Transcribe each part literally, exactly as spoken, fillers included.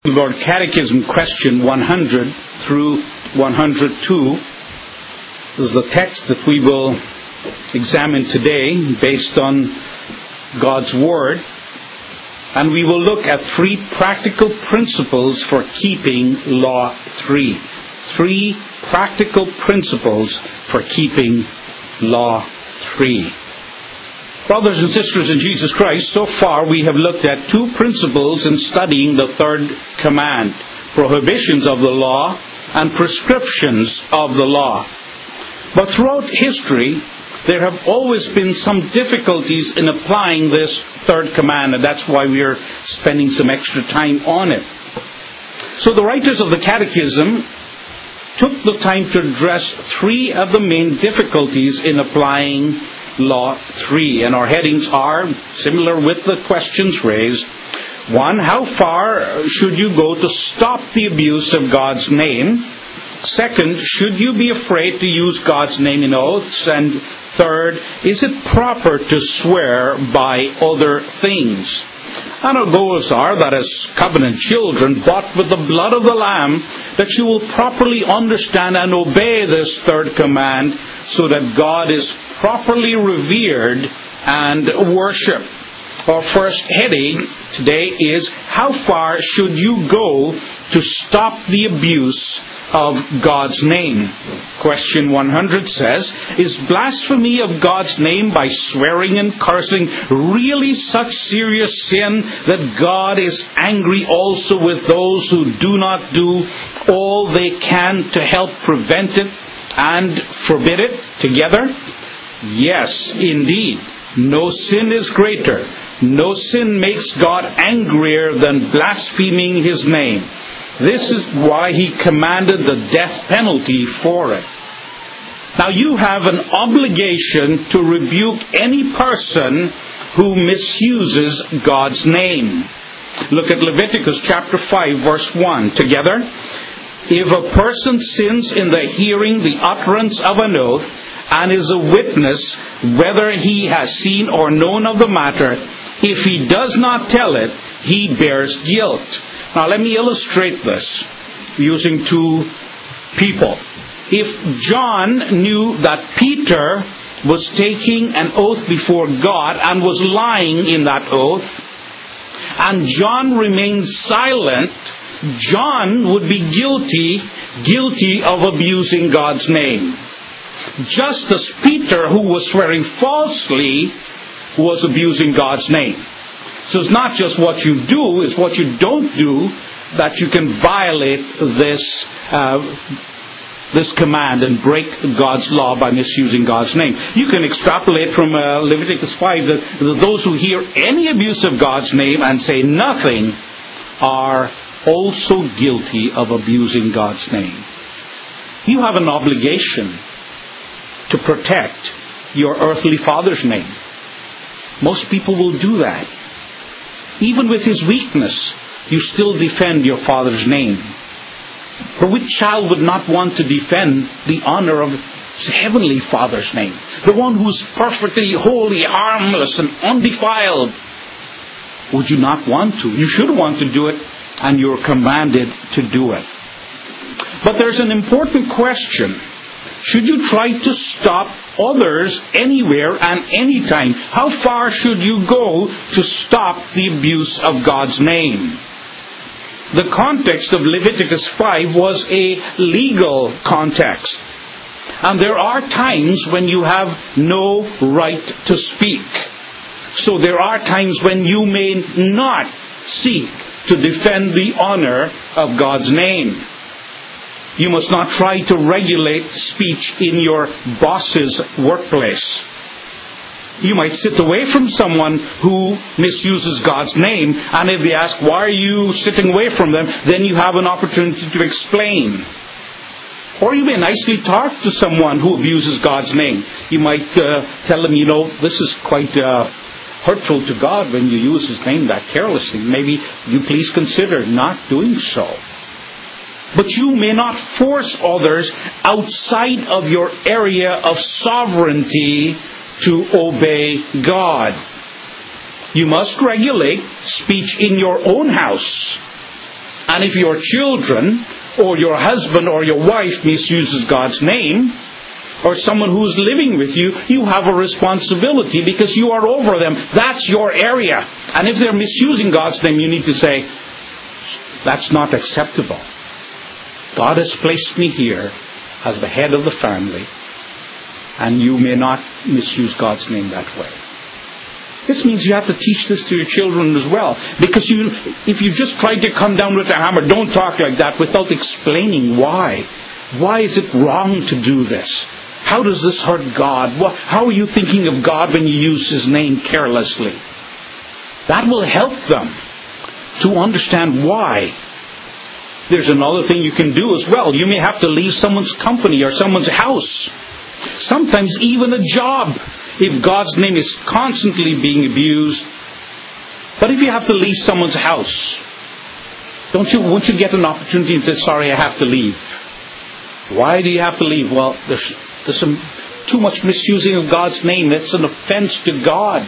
Lord Catechism question one hundred through one hundred two. This is the text that we will examine today based on God's Word. And we will look at three practical principles for keeping Law three. Three practical principles for keeping Law three. Brothers and sisters in Jesus Christ, so far we have looked at two principles in studying the third command: prohibitions of the law and prescriptions of the law. But throughout history, there have always been some difficulties in applying this third command, and that's why we are spending some extra time on it. So the writers of the Catechism took the time to address three of the main difficulties in applying Law three, and our headings are similar with the questions raised. One, how far should you go to stop the abuse of God's name? Second, should you be afraid to use God's name in oaths? And third, is it proper to swear by other things? And our goals are that as covenant children bought with the blood of the Lamb, that you will properly understand and obey this third command so that God is properly revered and worshipped. Our first heading today is, how far should you go to stop the abuse of God's name? Question one hundred says, is blasphemy of God's name by swearing and cursing really such serious sin that God is angry also with those who do not do all they can to help prevent it and forbid it together? Yes, indeed. No sin is greater. No sin makes God angrier than blaspheming His name. This is why He commanded the death penalty for it. Now you have an obligation to rebuke any person who misuses God's name. Look at Leviticus chapter five, verse one. Together, if a person sins in the hearing the utterance of an oath, and is a witness whether he has seen or known of the matter, if he does not tell it, he bears guilt. Now let me illustrate this using two people. If John knew that Peter was taking an oath before God and was lying in that oath, and John remained silent, John would be guilty, guilty of abusing God's name. Just as Peter, who was swearing falsely, was abusing God's name. So it's not just what you do, it's what you don't do that you can violate this uh, this command and break God's law by misusing God's name. You can extrapolate from uh, Leviticus five that, that those who hear any abuse of God's name and say nothing are also guilty of abusing God's name. You have an obligation to protect your earthly father's name. Most people will do that. Even with his weakness, you still defend your father's name. For which child would not want to defend the honor of his heavenly Father's name? The one who is perfectly holy, harmless, and undefiled. Would you not want to? You should want to do it, and you're commanded to do it. But there's an important question. Should you try to stop others anywhere and anytime? How far should you go to stop the abuse of God's name? The context of Leviticus five was a legal context. And there are times when you have no right to speak. So there are times when you may not seek to defend the honor of God's name. You must not try to regulate speech in your boss's workplace. You might sit away from someone who misuses God's name, and if they ask, why are you sitting away from them? Then you have an opportunity to explain. Or you may nicely talk to someone who abuses God's name. You might uh, tell them, you know, this is quite uh, hurtful to God when you use His name that carelessly. Maybe you please consider not doing so. But you may not force others outside of your area of sovereignty to obey God. You must regulate speech in your own house And if your children or your husband or your wife misuses God's name, or someone who's living with you, you have a responsibility because you are over them. That's your area. And if they're misusing God's name, you need to say, that's not acceptable. God has placed me here as the head of the family, and you may not misuse God's name that way. This means you have to teach this to your children as well. Because you, if you just try to come down with a hammer, don't talk like that without explaining why. Why is it wrong to do this? How does this hurt God? How are you thinking of God when you use His name carelessly? That will help them to understand why. There's another thing you can do as well. You may have to leave someone's company or someone's house. Sometimes even a job, if God's name is constantly being abused. But if you have to leave someone's house, don't you, won't you get an opportunity and say, sorry, I have to leave? Why do you have to leave? Well, there's, there's some too much misusing of God's name. It's an offense to God.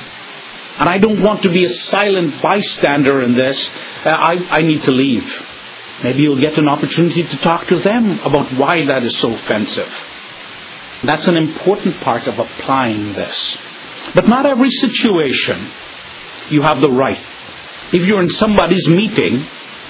And I don't want to be a silent bystander in this. Uh, I, I need to leave. Maybe you'll get an opportunity to talk to them about why that is so offensive. That's an important part of applying this. But not every situation you have the right. If you're in somebody's meeting,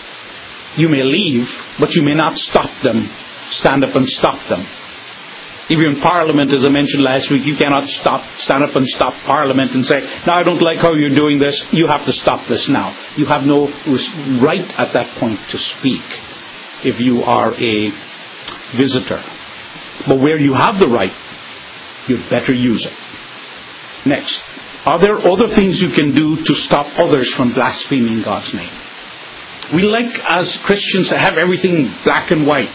you may leave, but you may not stop them, stand up and stop them. If you're in Parliament, as I mentioned last week, you cannot stop, stand up and stop Parliament and say, no, I don't like how you're doing this, you have to stop this now. You have no right at that point to speak if you are a visitor. But where you have the right, you'd better use it. Next, are there other things you can do to stop others from blaspheming God's name? We like, as Christians, to have everything black and white.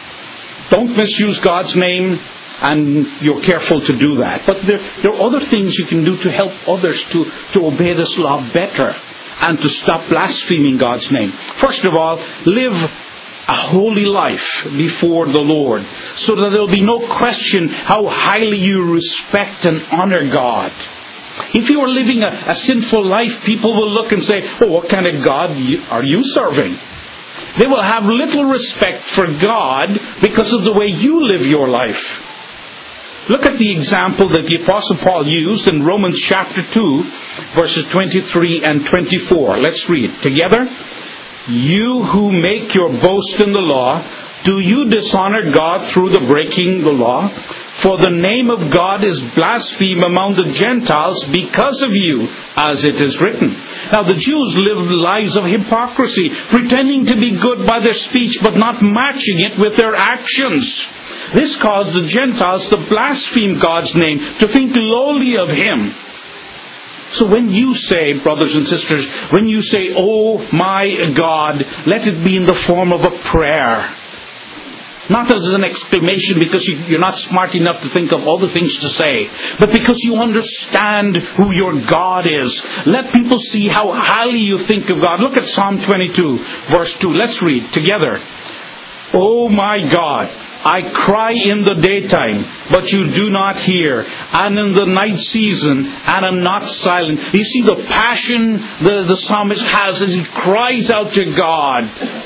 Don't misuse God's name, and you're careful to do that. But there, there are other things you can do to help others to, to obey this law better and to stop blaspheming God's name. First of all, live a holy life before the Lord, so that there will be no question how highly you respect and honor God. If you are living a, a sinful life, people will look and say, oh, what kind of God are you serving? They will have little respect for God because of the way you live your life. Look at the example that the Apostle Paul used in Romans chapter two, verses twenty-three and twenty-four. Let's read together. You who make your boast in the law, do you dishonor God through the breaking the law? For the name of God is blasphemed among the Gentiles because of you, as it is written. Now the Jews lived lives of hypocrisy, pretending to be good by their speech, but not matching it with their actions. This caused the Gentiles to blaspheme God's name, to think lowly of Him. So when you say, brothers and sisters, when you say, oh my God, let it be in the form of a prayer. Not as an exclamation because you're not smart enough to think of all the things to say, but because you understand who your God is. Let people see how highly you think of God. Look at Psalm twenty-two, verse two. Let's read together. Oh my God, I cry in the daytime, but you do not hear, and in the night season, and am not silent. You see the passion the, the psalmist has as he cries out to God,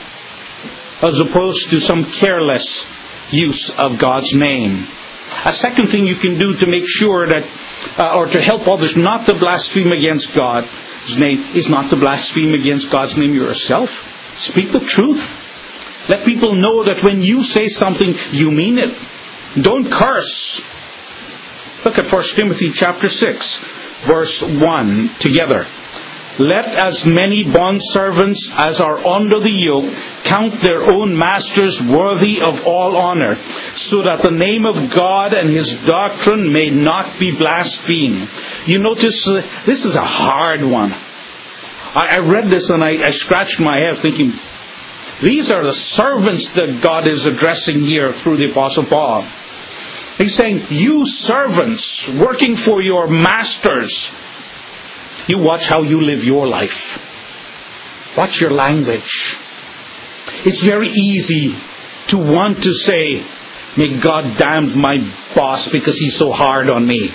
as opposed to some careless use of God's name. A second thing you can do to make sure that, uh, or to help others not to blaspheme against God's name, is not to blaspheme against God's name yourself. Speak the truth. Let people know that when you say something, you mean it. Don't curse. Look at First Timothy chapter six, verse one together. Let as many bondservants as are under the yoke count their own masters worthy of all honor, so that the name of God and His doctrine may not be blasphemed. You notice uh, this is a hard one. I, I read this and I, I scratched my head thinking, these are the servants that God is addressing here through the Apostle Paul. He's saying, you servants working for your masters, you watch how you live your life. Watch your language. It's very easy to want to say, may God damn my boss because he's so hard on me.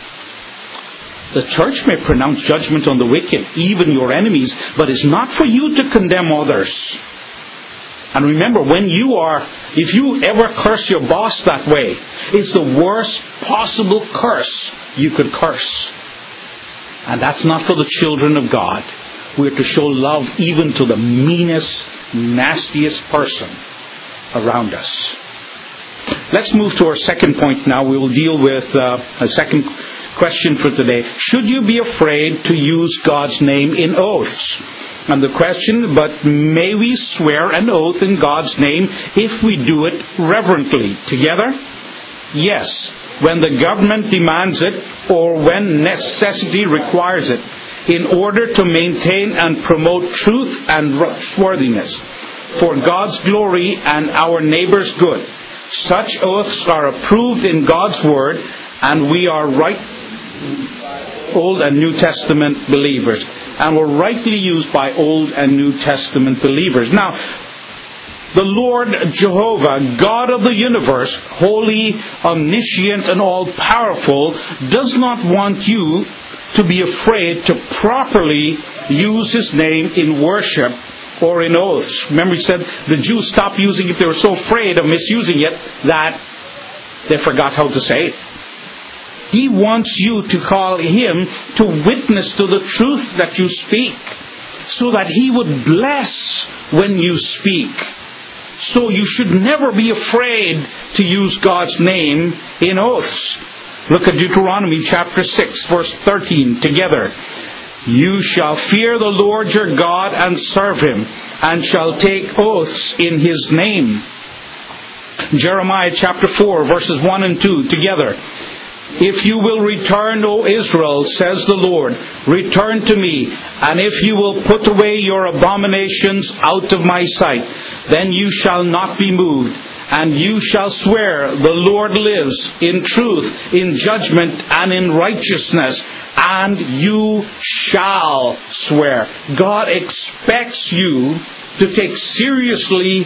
The church may pronounce judgment on the wicked, even your enemies, but it's not for you to condemn others. And remember, when you are, if you ever curse your boss that way, it's the worst possible curse you could curse. And that's not for the children of God. We're to show love even to the meanest, nastiest person around us. Let's move to our second point now. We will deal with uh, a second question for today. Should you be afraid to use God's name in oaths? And the question, but may we swear an oath in God's name if we do it reverently? Together? Yes, when the government demands it or when necessity requires it, in order to maintain and promote truth and trustworthiness for God's glory and our neighbor's good. Such oaths are approved in God's Word, and we are right, Old and New Testament believers, and were rightly used by Old and New Testament believers. Now, the Lord Jehovah, God of the universe, holy, omniscient, and all-powerful, does not want you to be afraid to properly use His name in worship or in oaths. Remember, He said the Jews stopped using it. They were so afraid of misusing it that they forgot how to say it. He wants you to call Him to witness to the truth that you speak, so that He would bless when you speak. So you should never be afraid to use God's name in oaths. Look at Deuteronomy chapter six, verse thirteen, together. You shall fear the Lord your God and serve Him, and shall take oaths in His name. Jeremiah chapter four, verses one and two, together. If you will return, O Israel, says the Lord, return to me, and if you will put away your abominations out of my sight, then you shall not be moved. And you shall swear, the Lord lives, in truth, in judgment, and in righteousness. And you shall swear. God expects you to take seriously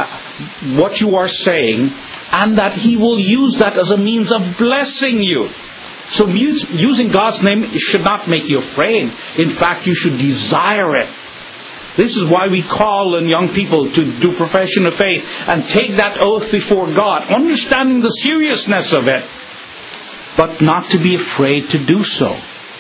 what you are saying, and that He will use that as a means of blessing you. So using God's name should not make you afraid. In fact, you should desire it. This is why we call on young people to do profession of faith and take that oath before God, understanding the seriousness of it, but not to be afraid to do so.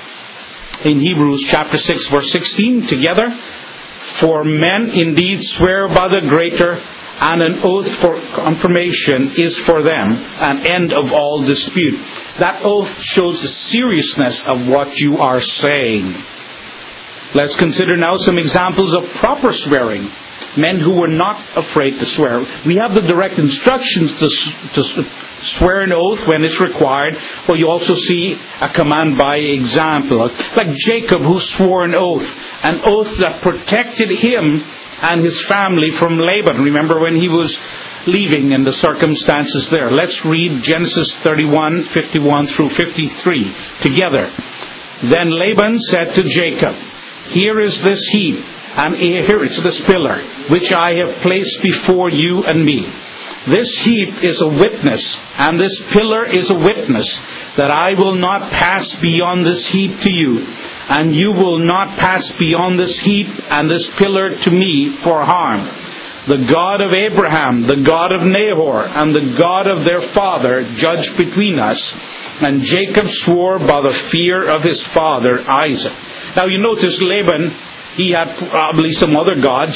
In Hebrews chapter six, verse sixteen, together, for men indeed swear by the greater, and an oath for confirmation is for them an end of all dispute. That oath shows the seriousness of what you are saying. Let's consider now some examples of proper swearing. Men who were not afraid to swear. We have the direct instructions to, to swear an oath when it's required, or you also see a command by example. Like Jacob, who swore an oath, an oath that protected him and his family from Laban. Remember when he was leaving and the circumstances there. Let's read Genesis thirty-one, fifty-one through fifty-three together. Then Laban said to Jacob, here is this heap, and here is this pillar, which I have placed before you and me. This heap is a witness, and this pillar is a witness, that I will not pass beyond this heap to you, and you will not pass beyond this heap and this pillar to me for harm. The God of Abraham, the God of Nahor, and the God of their father judge between us. And Jacob swore by the fear of his father Isaac. Now you notice Laban, he had probably some other gods.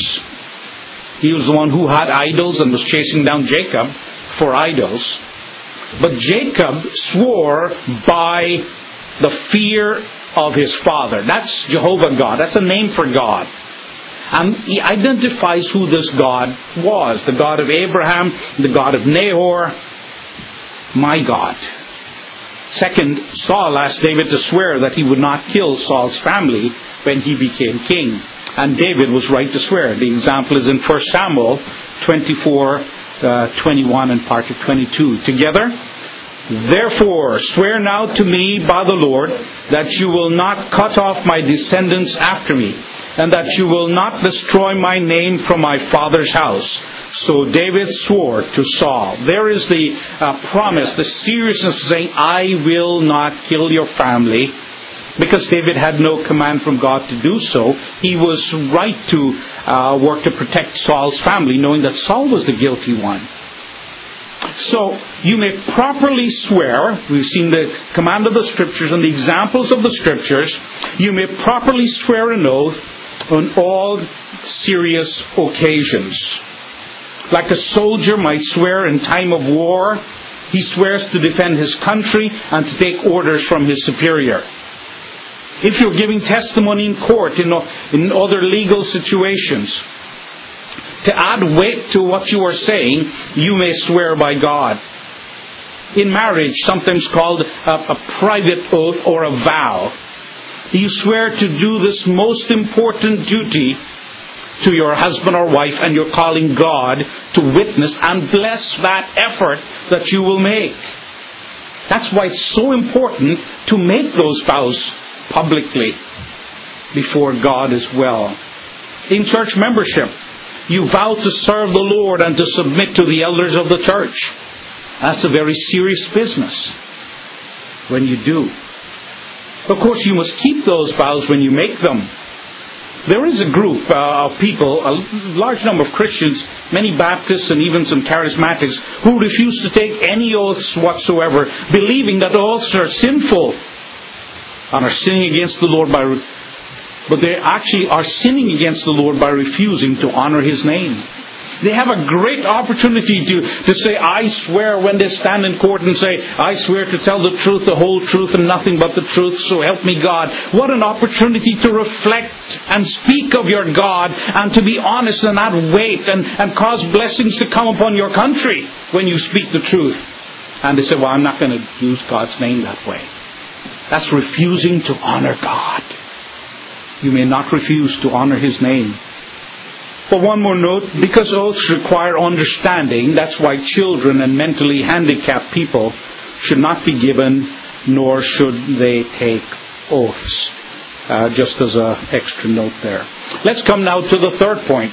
He was the one who had idols and was chasing down Jacob for idols. But Jacob swore by the fear of his father. That's Jehovah God. That's a name for God. And he identifies who this God was. The God of Abraham, the God of Nahor, my God. Second, Saul asked David to swear that he would not kill Saul's family when he became king. And David was right to swear. The example is in First Samuel twenty-four, uh, twenty-one and part of twenty-two. Together, therefore, swear now to me by the Lord that you will not cut off my descendants after me, and that you will not destroy my name from my father's house. So David swore to Saul. There is the uh, promise, the seriousness of saying, I will not kill your family. Because David had no command from God to do so, he was right to uh, work to protect Saul's family, knowing that Saul was the guilty one. So, you may properly swear, we've seen the command of the Scriptures and the examples of the Scriptures, you may properly swear an oath on all serious occasions. Like a soldier might swear in time of war, he swears to defend his country and to take orders from his superior. If you're giving testimony in court, in, in other legal situations, to add weight to what you are saying, you may swear by God. In marriage, sometimes called a, a private oath or a vow, you swear to do this most important duty to your husband or wife, and you're calling God to witness and bless that effort that you will make. That's why it's so important to make those vows publicly before God as well. In church membership, you vow to serve the Lord and to submit to the elders of the church. That's a very serious business when you do. Of course, you must keep those vows when you make them. There is a group uh, of people, a large number of Christians, many Baptists and even some Charismatics, who refuse to take any oaths whatsoever, believing that oaths are sinful and are sinning against the Lord by... But they actually are sinning against the Lord by refusing to honor His name. They have a great opportunity to, to say, I swear, when they stand in court and say, I swear to tell the truth, the whole truth, and nothing but the truth, so help me God. What an opportunity to reflect and speak of your God and to be honest and add weight and, and cause blessings to come upon your country when you speak the truth. And they say, well, I'm not going to use God's name that way. That's refusing to honor God. You may not refuse to honor His name. But one more note, because oaths require understanding, that's why children and mentally handicapped people should not be given, nor should they take oaths. Uh, just as an extra note there. Let's come now to the third point.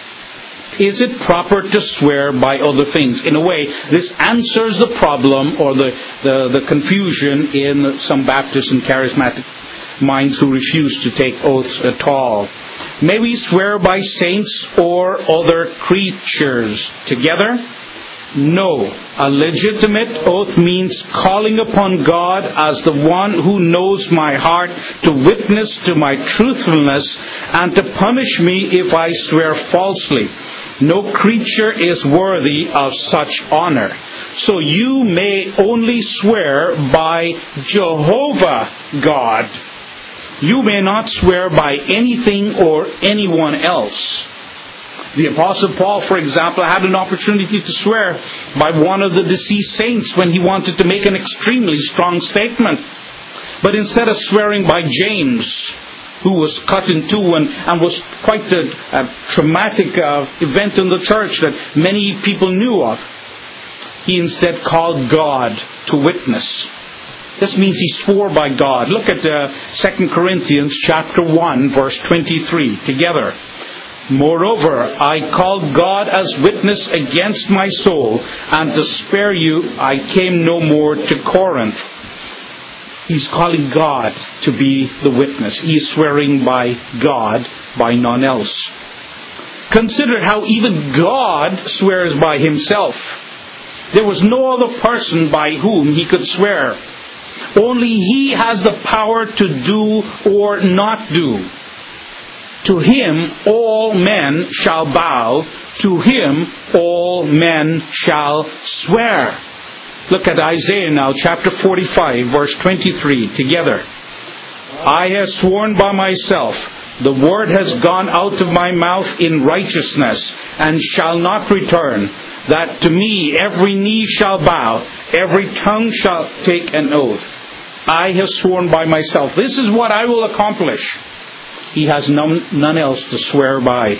Is it proper to swear by other things? In a way, this answers the problem or the, the, the confusion in some Baptist and Charismatic minds who refuse to take oaths at all. May we swear by saints or other creatures together? No. A legitimate oath means calling upon God as the one who knows my heart to witness to my truthfulness and to punish me if I swear falsely. No creature is worthy of such honor. So you may only swear by Jehovah God. You may not swear by anything or anyone else. The Apostle Paul, for example, had an opportunity to swear by one of the deceased saints when he wanted to make an extremely strong statement. But instead of swearing by James, who was cut in two and, and was quite a, a traumatic uh, event in the church that many people knew of, he instead called God to witness. This means he swore by God. Look at uh, Second Corinthians chapter one, verse twenty-three, together. Moreover, I called God as witness against my soul, and to spare you I came no more to Corinth. He's calling God to be the witness. He is swearing by God, by none else. Consider how even God swears by Himself. There was no other person by whom He could swear. Only He has the power to do or not do. To Him all men shall bow. To Him all men shall swear. Look at Isaiah now, chapter forty-five, verse twenty-three, together. I have sworn by myself, the word has gone out of my mouth in righteousness, and shall not return, that to me every knee shall bow, every tongue shall take an oath. I have sworn by myself. This is what I will accomplish. He has none, none else to swear by.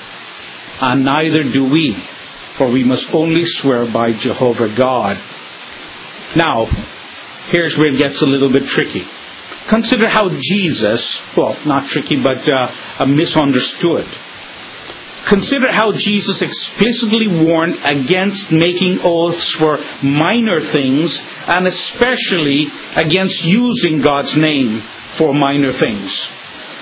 And neither do we, for we must only swear by Jehovah God. Now, here's where it gets a little bit tricky. Consider how Jesus, well, not tricky, but uh, misunderstood. Consider how Jesus explicitly warned against making oaths for minor things, and especially against using God's name for minor things.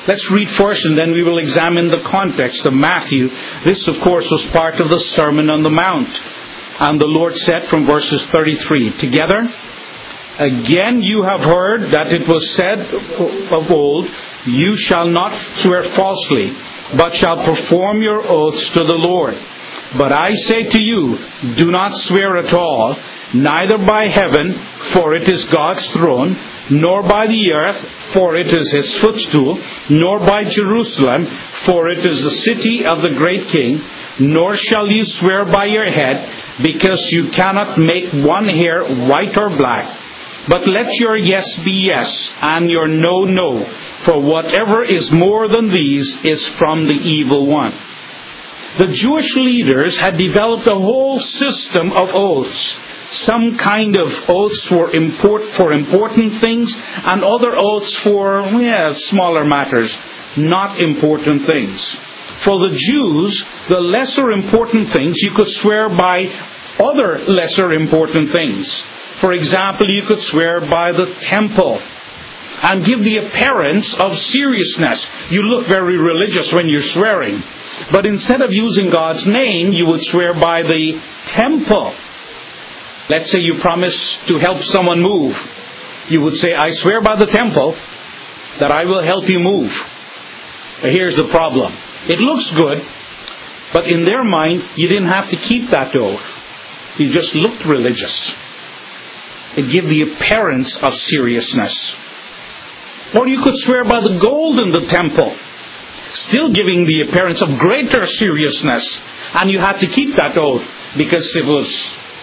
Let's read first and then we will examine the context of Matthew. This, of course, was part of the Sermon on the Mount. And the Lord said from verses thirty-three, together, again you have heard that it was said of old, you shall not swear falsely, but shall perform your oaths to the Lord. But I say to you, do not swear at all, neither by heaven, for it is God's throne, nor by the earth, for it is his footstool, nor by Jerusalem, for it is the city of the great king, nor shall you swear by your head, because you cannot make one hair white or black. But let your yes be yes, and your no, no, for whatever is more than these is from the evil one. The Jewish leaders had developed a whole system of oaths. Some kind of oaths for, import, for important things, and other oaths for yeah, smaller matters, not important things. For the Jews, the lesser important things, you could swear by other lesser important things. For example, you could swear by the temple and give the appearance of seriousness. You look very religious when you're swearing. But instead of using God's name, you would swear by the temple. Let's say you promise to help someone move. You would say, I swear by the temple that I will help you move. But here's the problem. It looks good, but in their mind, you didn't have to keep that oath. You just looked religious. It gave the appearance of seriousness. Or you could swear by the gold in the temple, still giving the appearance of greater seriousness. And you had to keep that oath because it was,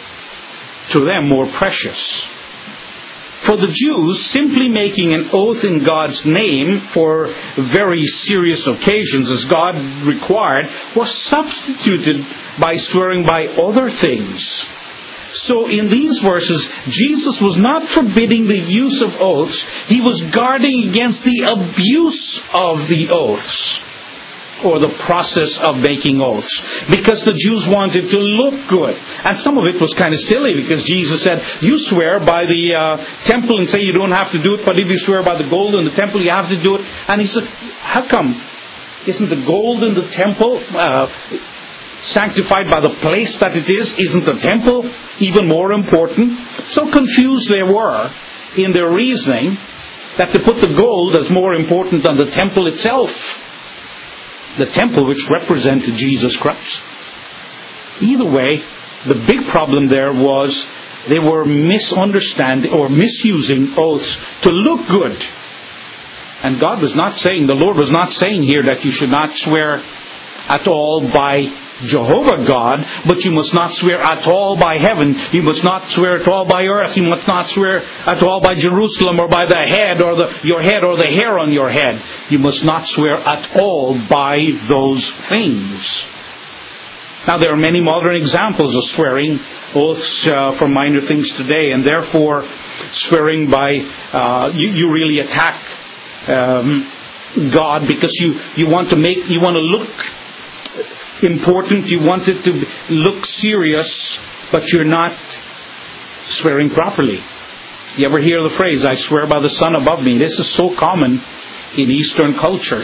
to them, more precious. For the Jews, simply making an oath in God's name for very serious occasions, as God required, was substituted by swearing by other things. So in these verses, Jesus was not forbidding the use of oaths. He was guarding against the abuse of the oaths, or the process of making oaths, because the Jews wanted to look good. And some of it was kind of silly, because Jesus said, you swear by the uh, temple and say you don't have to do it, but if you swear by the gold in the temple, you have to do it. And he said, how come? Isn't the gold in the temple uh, sanctified by the place that it is? Isn't the temple even more important? So confused they were in their reasoning that to put the gold as more important than the temple itself. The temple which represented Jesus Christ. Either way, the big problem there was they were misunderstanding or misusing oaths to look good. And God was not saying, the Lord was not saying here that you should not swear at all by Jehovah God, but you must not swear at all by heaven. You must not swear at all by earth. You must not swear at all by Jerusalem or by the head or the your head or the hair on your head. You must not swear at all by those things. Now there are many modern examples of swearing oaths uh, for minor things today, and therefore swearing by uh, you, you really attack um, God because you you want to make you want to look important, you want it to look serious, but you're not swearing properly. You ever hear the phrase, I swear by the sun above me? This is so common in Eastern cultures.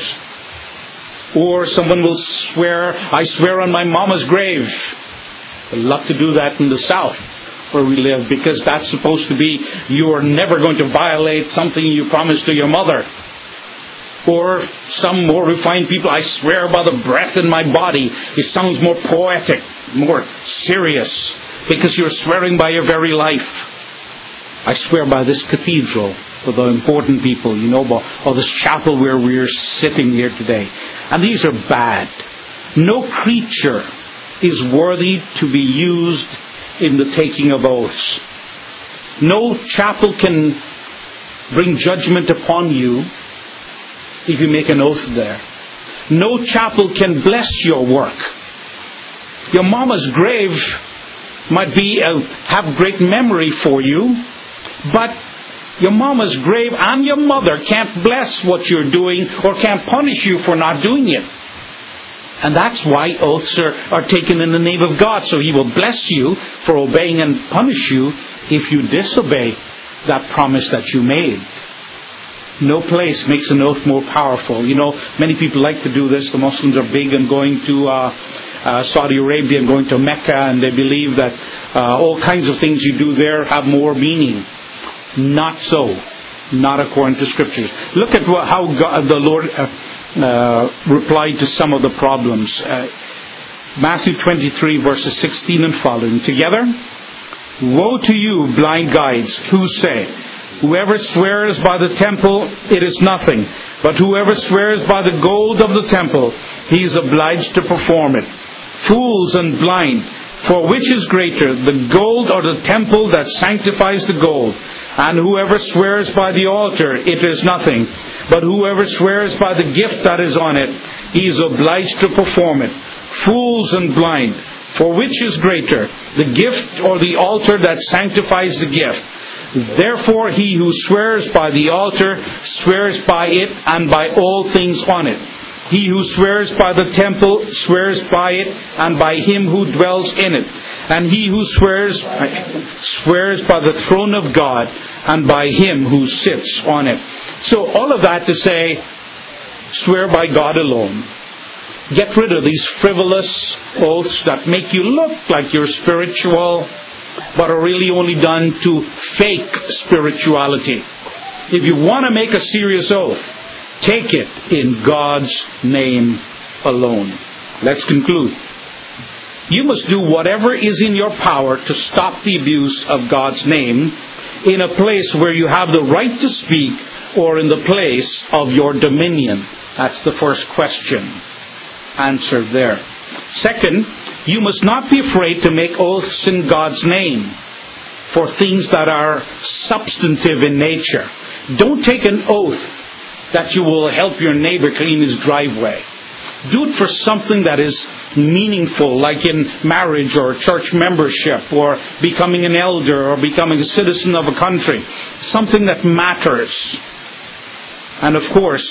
Or someone will swear, I swear on my mama's grave. They love to do that in the South where we live, because that's supposed to be, you're never going to violate something you promised to your mother. Or some more refined people, I swear by the breath in my body. It sounds more poetic, more serious, because you're swearing by your very life. I swear by this cathedral for the important people, you know, or this chapel where we're sitting here today. And these are bad. No creature is worthy to be used in the taking of oaths. No chapel can bring judgment upon you if you make an oath there. No chapel can bless your work. Your mama's grave might be uh, have great memory for you, but your mama's grave and your mother can't bless what you're doing or can't punish you for not doing it. And that's why oaths are, are taken in the name of God. So He will bless you for obeying and punish you if you disobey that promise that you made. No place makes an oath more powerful. You know, many people like to do this. The Muslims are big on going to uh, uh, Saudi Arabia and going to Mecca, and they believe that uh, all kinds of things you do there have more meaning. Not so. Not according to Scriptures. Look at what, how God, the Lord uh, uh, replied to some of the problems. Uh, Matthew twenty-three, verses sixteen and following. Together, woe to you, blind guides, who say, whoever swears by the temple, it is nothing. But whoever swears by the gold of the temple, he is obliged to perform it. Fools and blind, for which is greater, the gold or the temple that sanctifies the gold? And whoever swears by the altar, it is nothing. But whoever swears by the gift that is on it, he is obliged to perform it. Fools and blind, for which is greater, the gift or the altar that sanctifies the gift? Therefore he who swears by the altar swears by it and by all things on it. He who swears by the temple swears by it and by him who dwells in it. And he who swears swears by the throne of God and by him who sits on it. So all of that to say, swear by God alone. Get rid of these frivolous oaths that make you look like you're spiritual, but are really only done to fake spirituality. If you want to make a serious oath, take it in God's name alone. Let's conclude. You must do whatever is in your power to stop the abuse of God's name in a place where you have the right to speak or in the place of your dominion. That's the first question answered there. Second, you must not be afraid to make oaths in God's name for things that are substantive in nature. Don't take an oath that you will help your neighbor clean his driveway. Do it for something that is meaningful, like in marriage or church membership or becoming an elder or becoming a citizen of a country. Something that matters. And of course,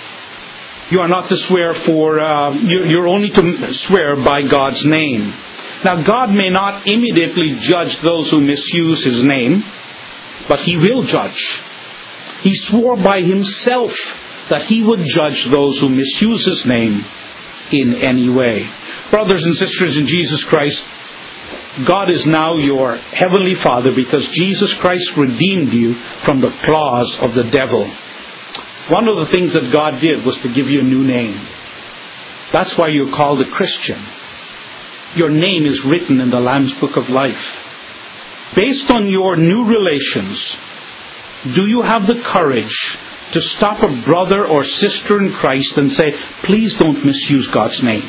you are not to swear for, uh, you're only to swear by God's name. Now, God may not immediately judge those who misuse His name, but He will judge. He swore by Himself that He would judge those who misuse His name in any way. Brothers and sisters in Jesus Christ, God is now your Heavenly Father because Jesus Christ redeemed you from the claws of the devil. One of the things that God did was to give you a new name. That's why you're called a Christian. Your name is written in the Lamb's Book of Life. Based on your new relations, do you have the courage to stop a brother or sister in Christ and say, please don't misuse God's name?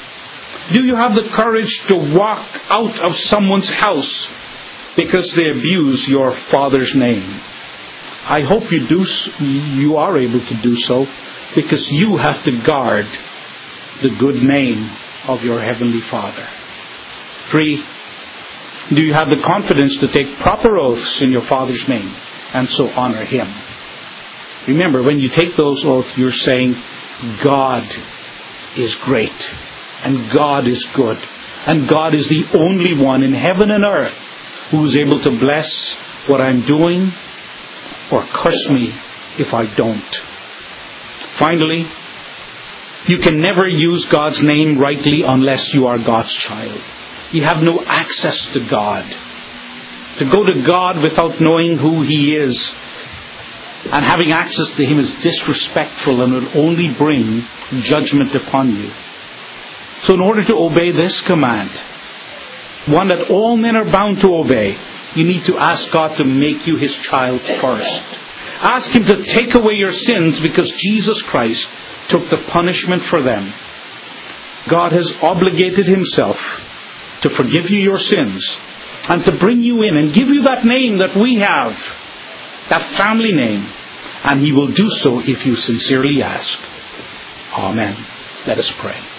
Do you have the courage to walk out of someone's house because they abuse your Father's name? I hope you do. You are able to do so because you have to guard the good name of your Heavenly Father. Three, do you have the confidence to take proper oaths in your Father's name and so honor Him? Remember, when you take those oaths, you're saying, God is great, and God is good, and God is the only one in heaven and earth who is able to bless what I'm doing or curse me if I don't. Finally, you can never use God's name rightly unless you are God's child. You have no access to God. To go to God without knowing who He is and having access to Him is disrespectful and will only bring judgment upon you. So in order to obey this command, one that all men are bound to obey, you need to ask God to make you His child first. Ask Him to take away your sins because Jesus Christ took the punishment for them. God has obligated Himself to forgive you your sins and to bring you in and give you that name that we have, that family name. And He will do so if you sincerely ask. Amen. Let us pray.